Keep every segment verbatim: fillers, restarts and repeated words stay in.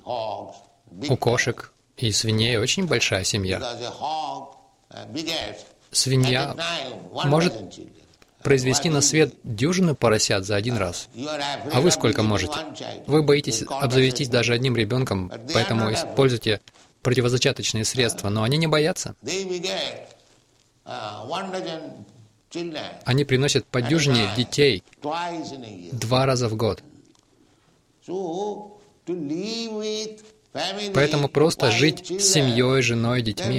У кошек и свиней очень большая семья. Свинья может произвести на свет дюжину поросят за один раз. А вы сколько можете? Вы боитесь обзавестись даже одним ребенком, поэтому используйте противозачаточные средства, но они не боятся. Они приносят по дюжине детей два раза в год. Поэтому просто жить с семьей, женой, детьми.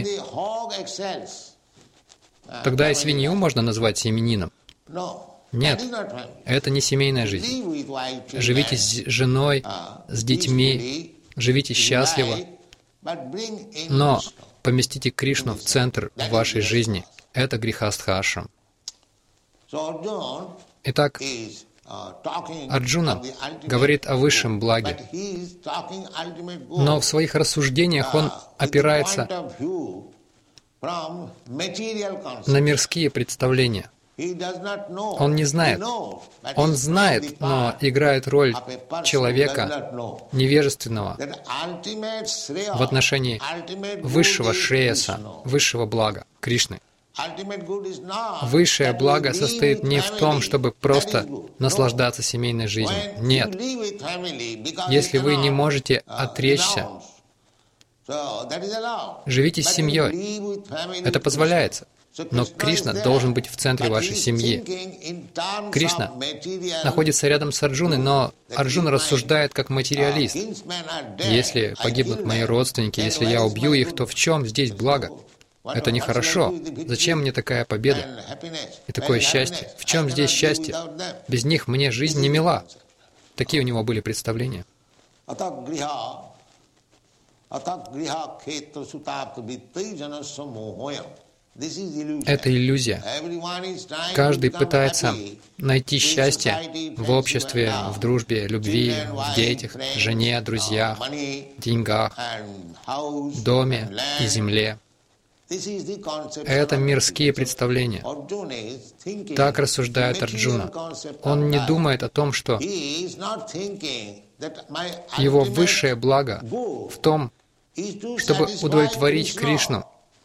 Тогда и свинью можно назвать семенином. Нет, это не семейная жизнь. Живите с женой, с детьми, живите счастливо, но поместите Кришну в центр вашей жизни. Это грихастха-ашрам. Итак, Арджуна говорит о высшем благе, но в своих рассуждениях он опирается на мирские представления. Он не знает. Он знает, но играет роль человека невежественного в отношении высшего шреяса, высшего блага Кришны. Высшее благо состоит не в том, чтобы просто наслаждаться семейной жизнью. Нет. Если вы не можете отречься, живите с семьей. Это позволяется. Но Кришна должен быть в центре вашей семьи. Кришна находится рядом с Арджуной, но Арджуна рассуждает как материалист. Если погибнут мои родственники, если я убью их, то в чем здесь благо? Это нехорошо. Зачем мне такая победа и такое счастье? В чем здесь счастье? Без них мне жизнь не мила. Такие у него были представления. Это иллюзия. Каждый пытается найти счастье в обществе, в дружбе, любви, в детях, жене, друзьях, деньгах, доме и земле. Это мирские представления. Так рассуждает Арджуна. Он не думает о том, что его высшее благо в том, чтобы удовлетворить Кришну.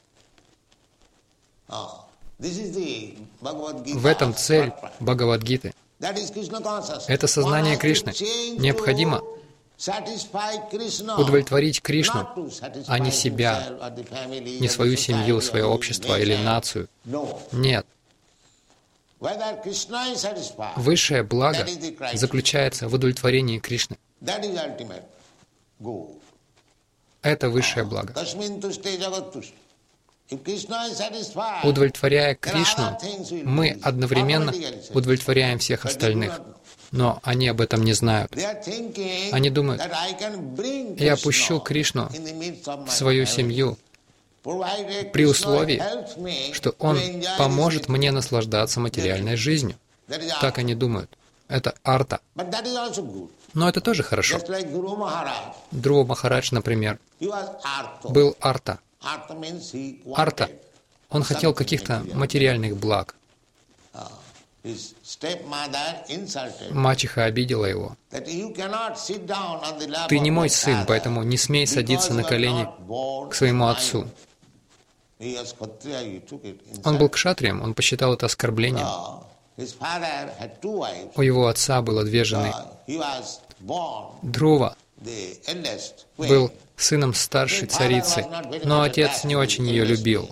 В этом цель Бхагавад-гиты. Это сознание Кришны. Необходимо удовлетворить Кришну, а не себя, не свою семью, свое общество или нацию. Нет. Высшее благо заключается в удовлетворении Кришны. Это высшее благо. Удовлетворяя Кришну, мы одновременно удовлетворяем всех остальных. Но они об этом не знают. Они думают, я пущу Кришну в свою семью при условии, что Он поможет мне наслаждаться материальной жизнью. Так они думают. Это арта. Но это тоже хорошо. Друва Махарадж, например, был арта. Арта. Он хотел каких-то материальных благ. Мачеха обидела его. «Ты не мой сын, поэтому не смей садиться на колени к своему отцу». Он был кшатрием, он посчитал это оскорблением. У его отца было две жены. Друва был сыном старшей царицы, но отец не очень ее любил.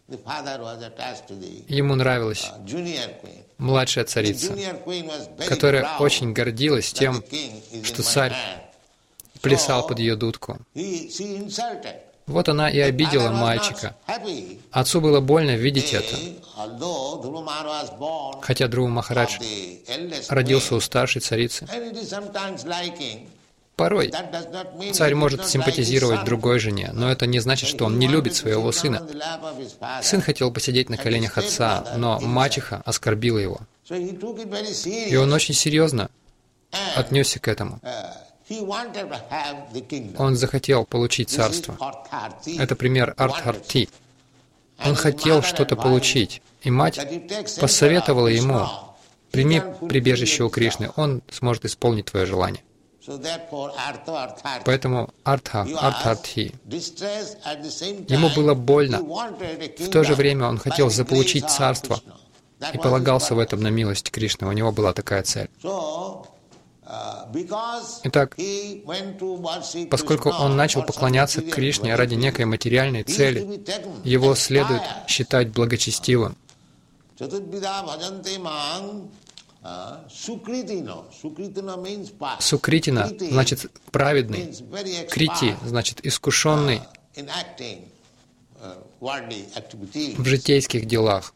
Ему нравилась младшая царица, которая очень гордилась тем, что царь плясал под ее дудку. Вот она и обидела мальчика. Отцу было больно видеть это. Хотя Друва Махарадж родился у старшей царицы. Порой царь может симпатизировать другой жене, но это не значит, что он не любит своего сына. Сын хотел посидеть на коленях отца, но мачеха оскорбила его. И он очень серьезно отнесся к этому. Он захотел получить царство. Это пример Артхарти. Он хотел что-то получить, и мать посоветовала ему: «Прими прибежище у Кришны, он сможет исполнить твое желание». Поэтому Артха, Артхартхи. Ему было больно. В то же время он хотел заполучить царство и полагался в этом на милость Кришны. У него была такая цель. Итак, поскольку он начал поклоняться Кришне ради некой материальной цели, его следует считать благочестивым. Сукритина значит праведный, крити значит искушенный в житейских делах.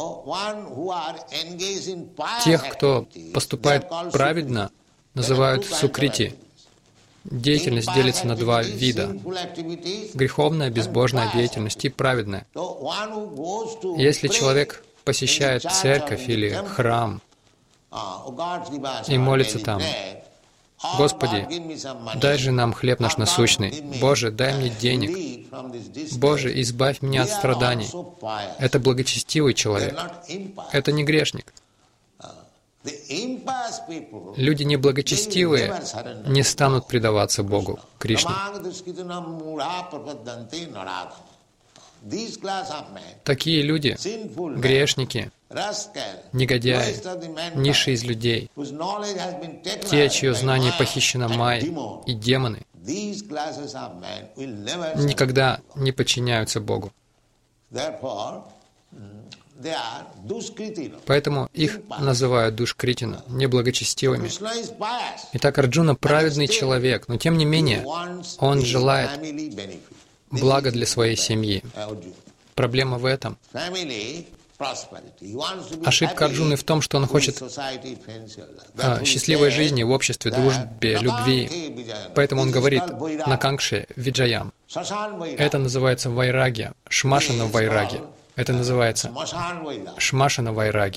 Тех, кто поступает праведно, называют сукрити. Деятельность делится на два вида: греховная, безбожная деятельность и праведная. Если человек посещает церковь или храм и молится там: «Господи, дай же нам хлеб наш насущный. Боже, дай мне денег. Боже, избавь меня от страданий». Это благочестивый человек. Это не грешник. Люди неблагочестивые не станут предаваться Богу, Кришне. Такие люди, грешники, негодяи, низшие из людей, те, чье знание похищено майей, и демоны, никогда не подчиняются Богу. Поэтому их называют душкритина, неблагочестивыми. Итак, Арджуна праведный человек, но тем не менее он желает блага для своей семьи. Проблема в этом. Ошибка Арджуны в том, что он хочет а, счастливой жизни в обществе, дружбе, любви. Поэтому он говорит на Канкше Виджаям. Это называется вайрагья, шмашана вайраги. Это называется шмашана вайраги.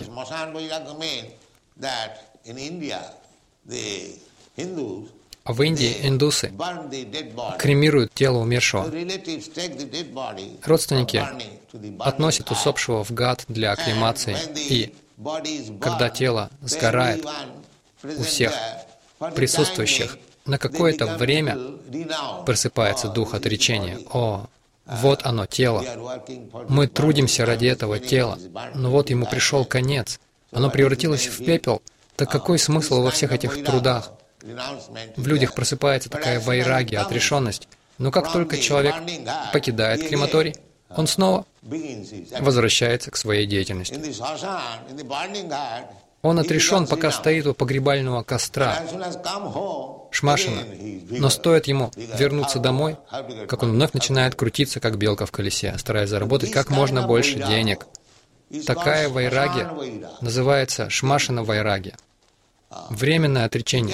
А в Индии индусы кремируют тело умершего. Родственники относят усопшего в гат для акклимации, и когда тело сгорает у всех присутствующих, на какое-то время просыпается дух отречения. О, вот оно, тело. Мы трудимся ради этого тела, но вот ему пришел конец. Оно превратилось в пепел. Так какой смысл во всех этих трудах? В людях просыпается такая вайрагия, отрешенность. Но как только человек покидает крематорий, он снова возвращается к своей деятельности. Он отрешен, пока стоит у погребального костра, шмашина. Но стоит ему вернуться домой, как он вновь начинает крутиться, как белка в колесе, стараясь заработать как можно больше денег. Такая вайрагия называется шмашина вайрагия. Временное отречение.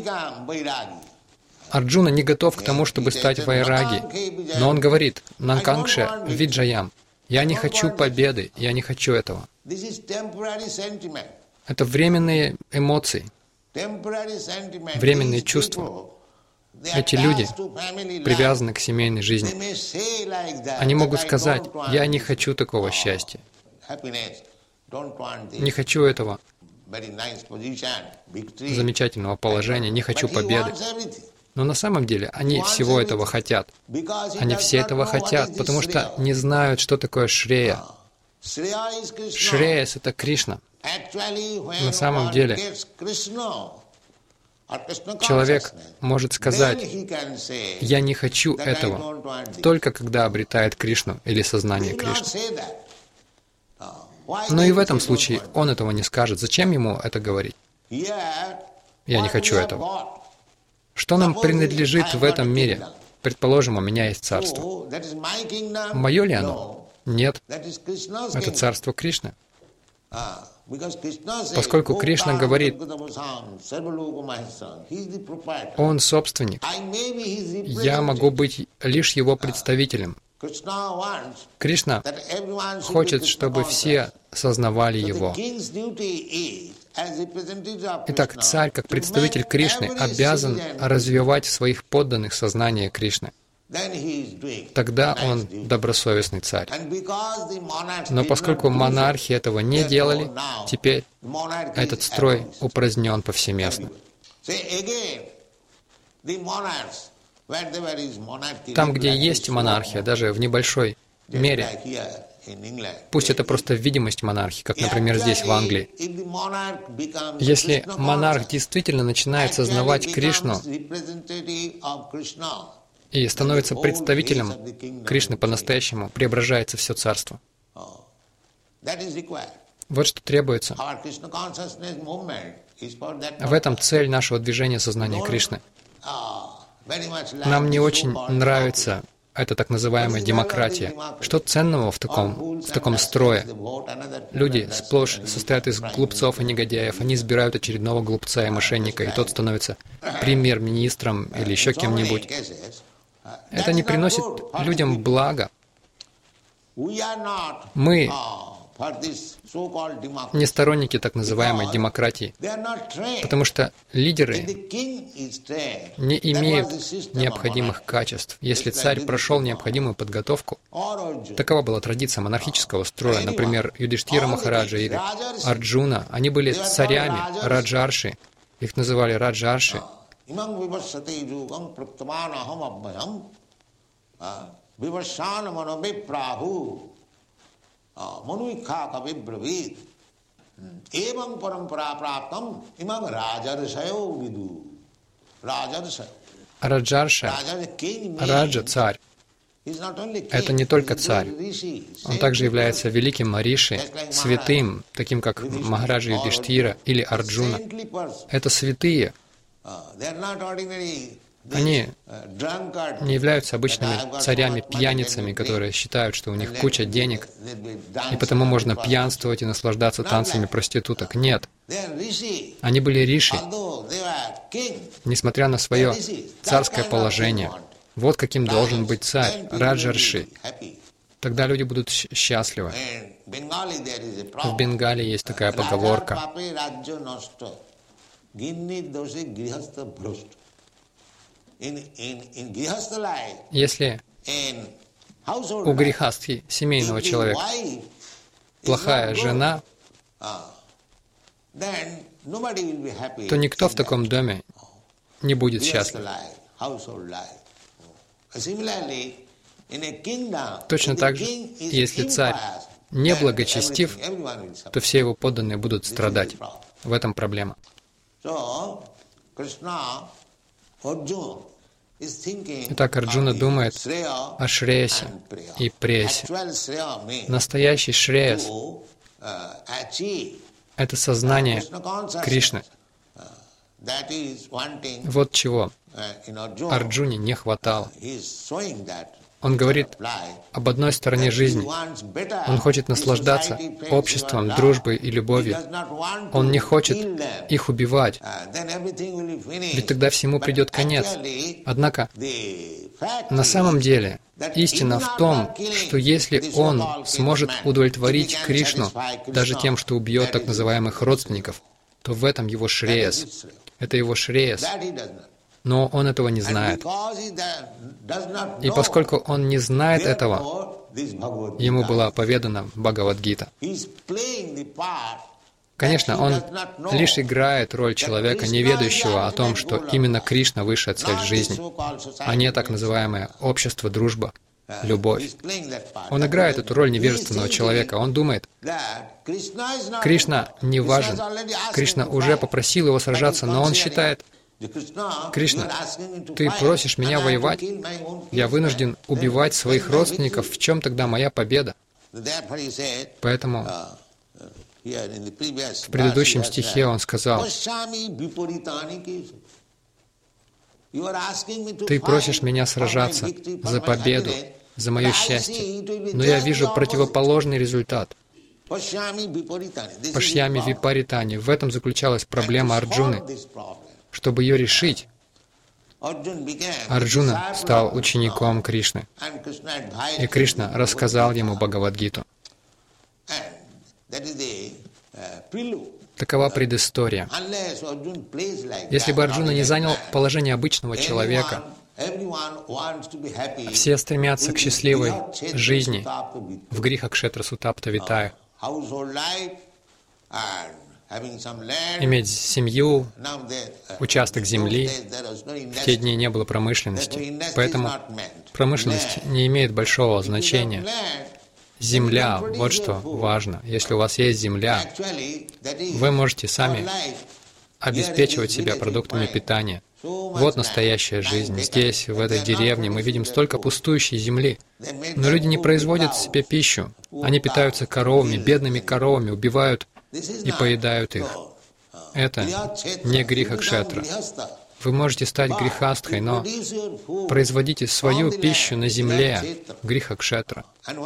Арджуна не готов к тому, чтобы стать вайраги, но он говорит: «Нанкангше виджаям». Я не хочу победы, я не хочу этого. Это временные эмоции, временные чувства. Эти люди привязаны к семейной жизни. Они могут сказать: «Я не хочу такого счастья, не хочу этого замечательного положения, не хочу победы». Но на самом деле они всего этого хотят. Они все этого хотят, потому что не знают, что такое Шрея. Шреяс — это Кришна. На самом деле человек может сказать: «Я не хочу этого», только когда обретает Кришну или сознание Кришны. Но и в этом случае он этого не скажет. Зачем ему это говорить? «Я не хочу этого». Что нам принадлежит в этом мире? Предположим, у меня есть царство. Мое ли оно? Нет. Это царство Кришны. Поскольку Кришна говорит: «Он собственник, я могу быть лишь его представителем». Кришна хочет, чтобы все сознавали его. Итак, царь, как представитель Кришны, обязан развивать в своих подданных сознание Кришны. Тогда он добросовестный царь. Но поскольку монархи этого не делали, теперь этот строй упразднен повсеместно. Там, где есть монархия, даже в небольшой мере, пусть это просто видимость монархии, как, например, здесь, в Англии. Если монарх действительно начинает сознавать Кришну и становится представителем Кришны по-настоящему, преображается все царство. Вот что требуется. В этом цель нашего движения сознания Кришны. Нам не очень нравится эта так называемая демократия. Что ценного в таком, в таком строе? Люди сплошь состоят из глупцов и негодяев. Они избирают очередного глупца и мошенника, и тот становится премьер-министром или еще кем-нибудь. Это не приносит людям блага. Мы не сторонники так называемой демократии, потому что лидеры не имеют необходимых качеств. Если царь прошел необходимую подготовку, такова была традиция монархического строя. Например, Юдиштхира Махараджа или Арджуна, они были царями, раджарши, их называли раджарши. Раджарша, Раджа — царь. Это не только царь. Он также является великим Мариши, святым, таким как Махараджа Юдиштхира или Арджуна. Это святые. Они не являются обычными царями-пьяницами, которые считают, что у них куча денег, и потому можно пьянствовать и наслаждаться танцами проституток. Нет. Они были риши, несмотря на свое царское положение. Вот каким должен быть царь, раджарши. Тогда люди будут счастливы. В Бенгалии есть такая поговорка. Если у грихастхи, семейного человека, плохая жена, то никто в таком доме не будет счастлив. Точно так же, если царь не благочестив, то все его подданные будут страдать. В этом проблема. Итак, Арджуна думает о Шреясе и Прейясе. Настоящий Шреяс — это сознание Кришны. Вот чего Арджуне не хватало. Он говорит об одной стороне жизни. Он хочет наслаждаться обществом, дружбой и любовью. Он не хочет их убивать, ведь тогда всему придет конец. Однако, на самом деле, истина в том, что если он сможет удовлетворить Кришну даже тем, что убьет так называемых родственников, то в этом его шреяс. Это его шреяс. Но он этого не знает. И поскольку он не знает этого, ему была поведана Бхагавад-гита. Конечно, он лишь играет роль человека, не ведающего о том, что именно Кришна — высшая цель жизни, а не так называемое общество, дружба, любовь. Он играет эту роль невежественного человека. Он думает, Кришна не важен. Кришна уже попросил его сражаться, но он считает, Кришна, ты просишь меня воевать? Я вынужден убивать своих родственников. В чем тогда моя победа? Поэтому в предыдущем стихе он сказал, ты просишь меня сражаться за победу, за мое счастье, но я вижу противоположный результат. Пашьями випаритани. В этом заключалась проблема Арджуны. Чтобы ее решить, Арджуна стал учеником Кришны, и Кришна рассказал ему Бхагавад-гиту. Такова предыстория. Если бы Арджуна не занял положение обычного человека, все стремятся к счастливой жизни в гриха кшетра сутапта витая. иметь семью, участок земли. В те дни не было промышленности, поэтому промышленность не имеет большого значения. Земля, вот что важно. Если у вас есть земля, вы можете сами обеспечивать себя продуктами питания. Вот настоящая жизнь. Здесь, в этой деревне, мы видим столько пустующей земли. Но люди не производят себе пищу. Они питаются коровами, бедными коровами, убивают и поедают их. Это не гриха-кшетра. Вы можете стать грихастхой, но производите свою пищу на земле, гриха-кшетра.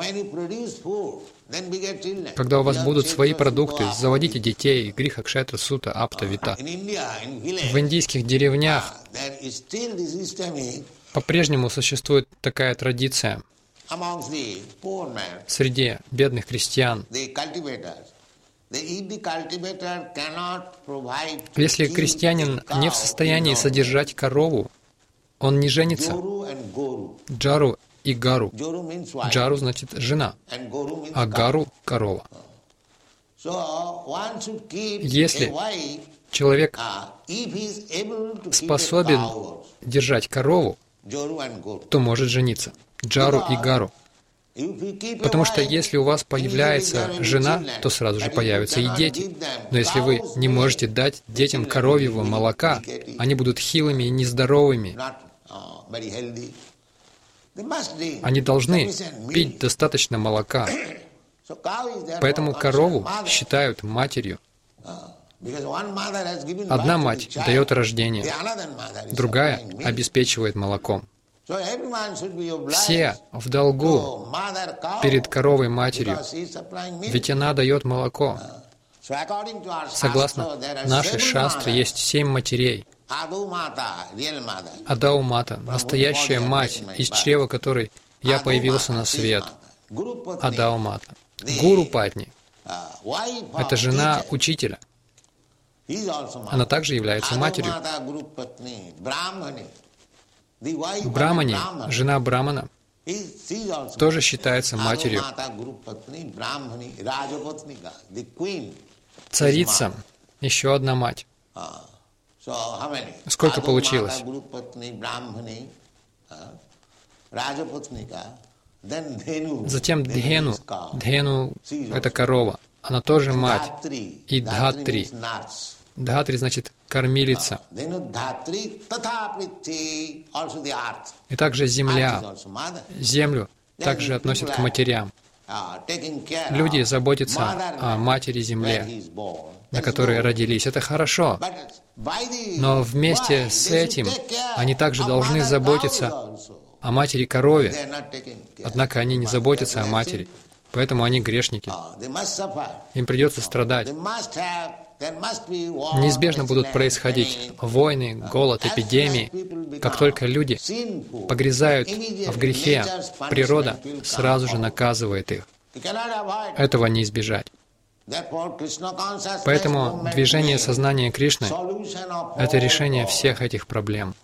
Когда у вас будут свои продукты, заводите детей, гриха-кшетра, сута, апта, вита. В индийских деревнях по-прежнему существует такая традиция среди бедных крестьян. Если крестьянин не в состоянии содержать корову, он не женится. Джару и гару. Джару значит жена, а гару — корова. Если человек способен держать корову, то может жениться. Джару и гару. Потому что если у вас появляется жена, то сразу же появятся и дети. Но если вы не можете дать детям коровьего молока, они будут хилыми и нездоровыми. Они должны пить достаточно молока. Поэтому корову считают матерью. Одна мать дает рождение, другая обеспечивает молоком. Все в долгу перед коровой-матерью, ведь она дает молоко. Согласно нашей шастры, есть семь матерей. Адау-мата, настоящая мать, из чрева которой я появился на свет. Адау-мата. Гуру-патни — это жена учителя. Она также является матерью. Брамани, жена Брамана, тоже считается матерью. Царица — еще одна мать. Сколько получилось? Затем Дхену. Дхену — это корова. Она тоже мать. И Дхатри. Дхатри значит кормилица. И также земля. Землю также относят к матерям. Люди заботятся о матери-земле, на которой родились. Это хорошо. Но вместе с этим они также должны заботиться о матери-корове. Однако они не заботятся о матери, поэтому они грешники. Им придется страдать. Неизбежно будут происходить войны, голод, эпидемии. Как только люди погрязают в грехе, природа сразу же наказывает их. Этого не избежать. Поэтому движение сознания Кришны — это решение всех этих проблем.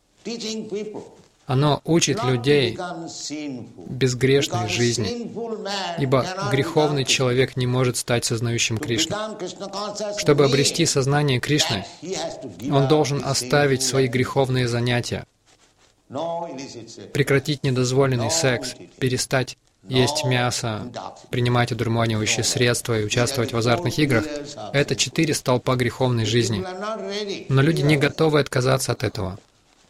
Оно учит людей безгрешной жизни, ибо греховный человек не может стать сознающим Кришну. Чтобы обрести сознание Кришны, он должен оставить свои греховные занятия, прекратить недозволенный секс, перестать есть мясо, принимать одурманивающие средства и участвовать в азартных играх. Это четыре столпа греховной жизни. Но люди не готовы отказаться от этого.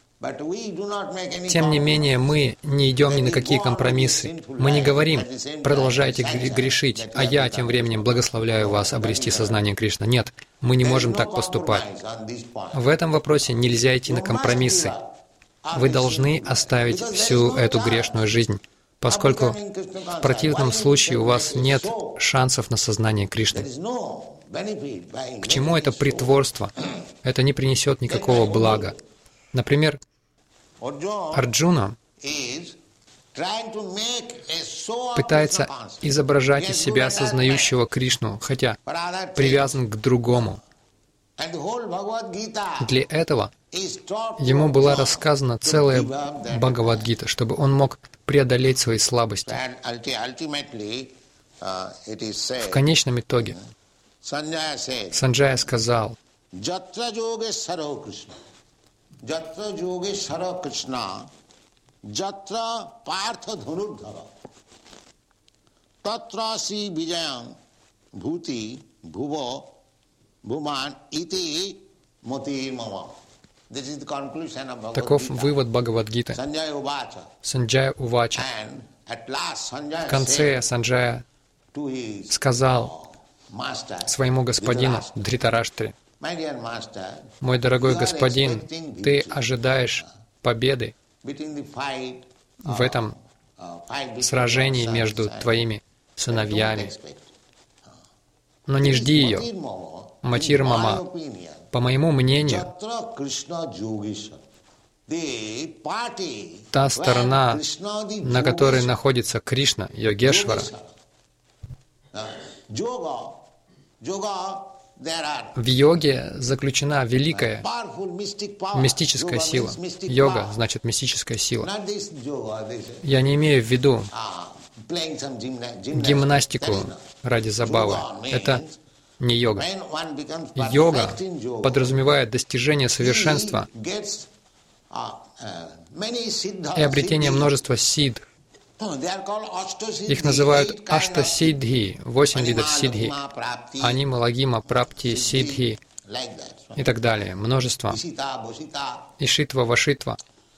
Тем не менее, мы не идем ни на какие компромиссы. Мы не говорим: продолжайте грешить, а я тем временем благословляю вас обрести сознание Кришны. Нет, мы не можем так поступать. В этом вопросе нельзя идти на компромиссы. Вы должны оставить всю эту грешную жизнь, поскольку в противном случае у вас нет шансов на сознание Кришны. К чему это притворство? Это не принесет никакого блага. Например, Арджуна пытается изображать из себя сознающего Кришну, хотя привязан к другому. Для этого ему была рассказана целая Бхагавад-гита, чтобы он мог преодолеть свои слабости. В конечном итоге Санджая сказал: «Jatra yogeshwaro Krishna, jatra yogeshwaro Krishna, jatra partha dhanurdhara, tatra si vijayam bhuti bhuva bhuman iti moti mama». Таков вывод Бхагавад-гиты. Санджая Увача. В конце Санджая сказал своему господину Дритараштре: «Мой дорогой господин, ты ожидаешь победы в этом сражении между твоими сыновьями, но не жди ее. Матир Мама, по моему мнению, та сторона, на которой находится Кришна, Йогешвара, в йоге заключена великая мистическая сила. Йога значит мистическая сила. Я не имею в виду гимнастику ради забавы. Это не йога. Йога подразумевает достижение совершенства и обретение множества сидд. Их называют аштасиддхи, восемь видов сиддхи, анима, лагима, прапти, сиддхи и так далее. Множество. Ишитва, вашитва.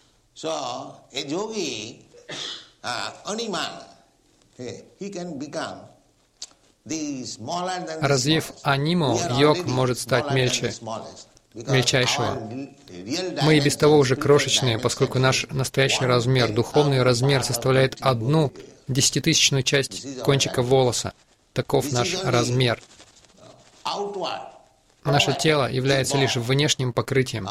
Развив аниму, йог может стать мельче, мельчайшего. Мы и без того уже крошечные, поскольку наш настоящий размер, духовный размер, составляет одну десятитысячную часть кончика волоса. Таков наш размер. Наше тело является лишь внешним покрытием.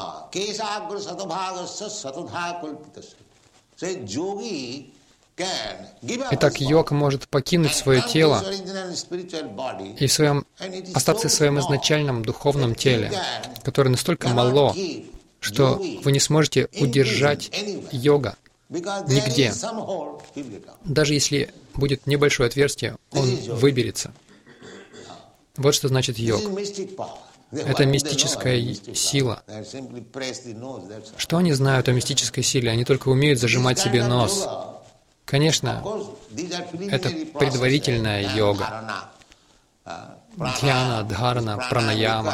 Итак, йог может покинуть свое тело и в своем, остаться в своем изначальном духовном теле, которое настолько мало, что вы не сможете удержать йога нигде. Даже если будет небольшое отверстие, он выберется. Вот что значит йог. Это мистическая сила. Что они знают о мистической силе? Они только умеют зажимать себе нос. Конечно, это предварительная йога. Дхьяна, дхарана, пранаяма.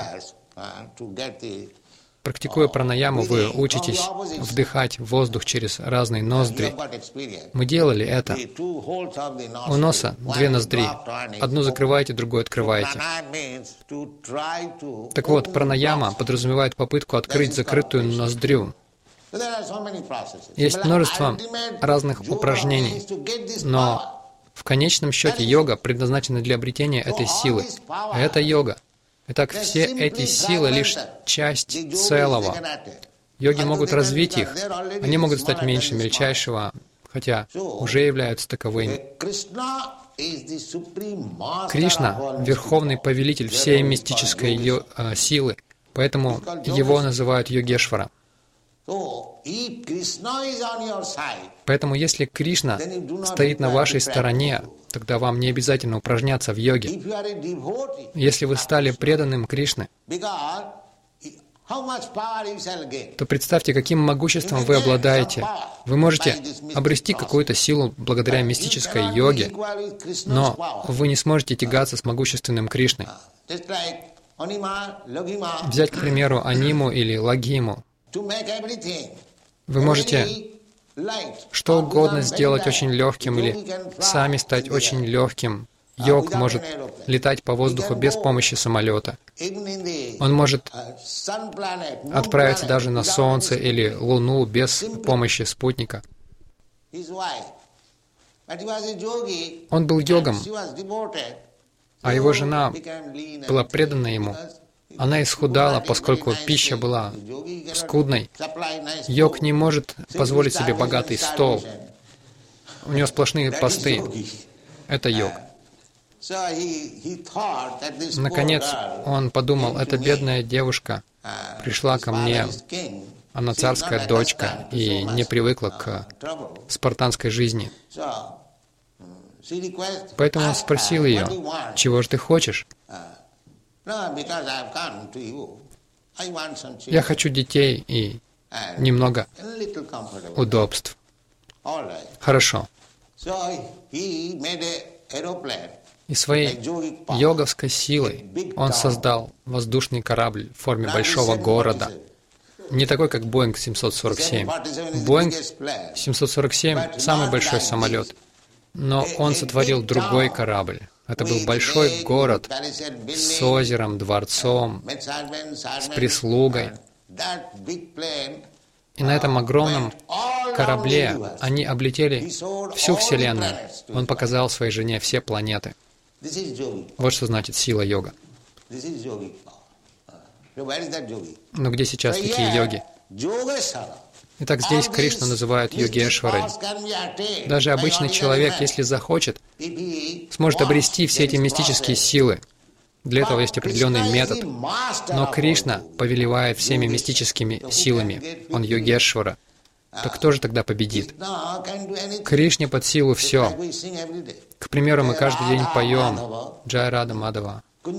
Практикуя пранаяму, вы учитесь вдыхать воздух через разные ноздри. Мы делали это. У носа две ноздри. Одну закрываете, другую открываете. Так вот, пранаяма подразумевает попытку открыть закрытую ноздрю. Есть множество разных упражнений, но в конечном счете йога предназначена для обретения этой силы. А это йога. Итак, все эти силы — лишь часть целого. Йоги могут развить их. Они могут стать меньше мельчайшего, хотя уже являются таковыми. Кришна — верховный повелитель всей мистической йо- э, силы, поэтому его называют Йогешвара. Поэтому если Кришна стоит на вашей стороне, тогда вам не обязательно упражняться в йоге. Если вы стали преданным Кришне, то представьте, каким могуществом вы обладаете. Вы можете обрести какую-то силу благодаря мистической йоге, но вы не сможете тягаться с могущественным Кришной. Взять, к примеру, аниму или лагиму. Вы можете что угодно сделать очень легким или сами стать очень легким. Йог может летать по воздуху без помощи самолета. Он может отправиться даже на Солнце или Луну без помощи спутника. Он был йогом, а его жена была предана ему. Она исхудала, поскольку пища была скудной. Йог не может позволить себе богатый стол. У него сплошные посты. Это йог. Наконец, он подумал, эта бедная девушка пришла ко мне, она царская дочка и не привыкла к спартанской жизни. Поэтому он спросил ее: «Чего же ты хочешь?» Я хочу детей и немного удобств. Хорошо. И своей йоговской силой он создал воздушный корабль в форме большого города. Не такой, как Боинг семьсот сорок семь. Боинг семьсот сорок семь — самый большой самолет. Но он сотворил другой корабль. Это был большой город с озером, дворцом, с прислугой. И на этом огромном корабле они облетели всю Вселенную. Он показал своей жене все планеты. Вот что значит сила йога. Но где сейчас такие йоги? Итак, здесь Кришну называют Йогешварой. Даже обычный человек, если захочет, сможет обрести все эти мистические силы. Для этого есть определенный метод. Но Кришна повелевает всеми мистическими силами. Он Йогешвара. Так кто же тогда победит? Кришне под силу все. К примеру, мы каждый день поем Джай Рада Мадава.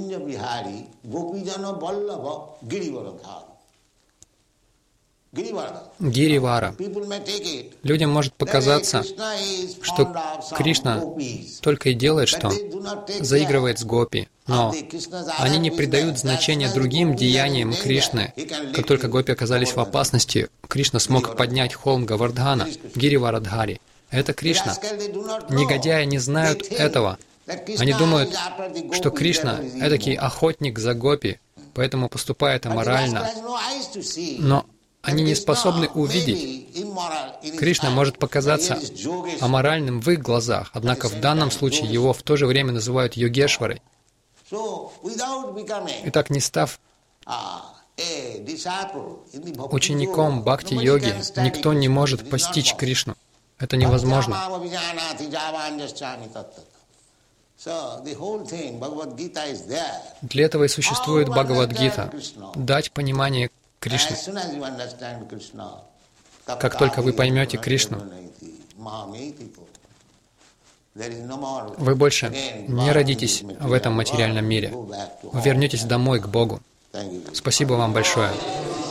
Гиривара. Людям может показаться, что Кришна только и делает, что заигрывает с гопи, но они не придают значения другим деяниям Кришны. Как только гопи оказались в опасности, Кришна смог поднять холм Гавардхана, Гириварадхари. Это Кришна. Негодяи не знают этого. Они думают, что Кришна — эдакий охотник за гопи, поэтому поступает аморально. Но они не способны увидеть. Кришна может показаться аморальным в их глазах, однако в данном случае его в то же время называют Йогешварой. Итак, не став учеником бхакти-йоги, никто не может постичь Кришну. Это невозможно. Для этого и существует Бхагавад-гита — дать понимание Кришны. Как только вы поймете Кришну, вы больше не родитесь в этом материальном мире. Вы вернетесь домой к Богу. Спасибо вам большое.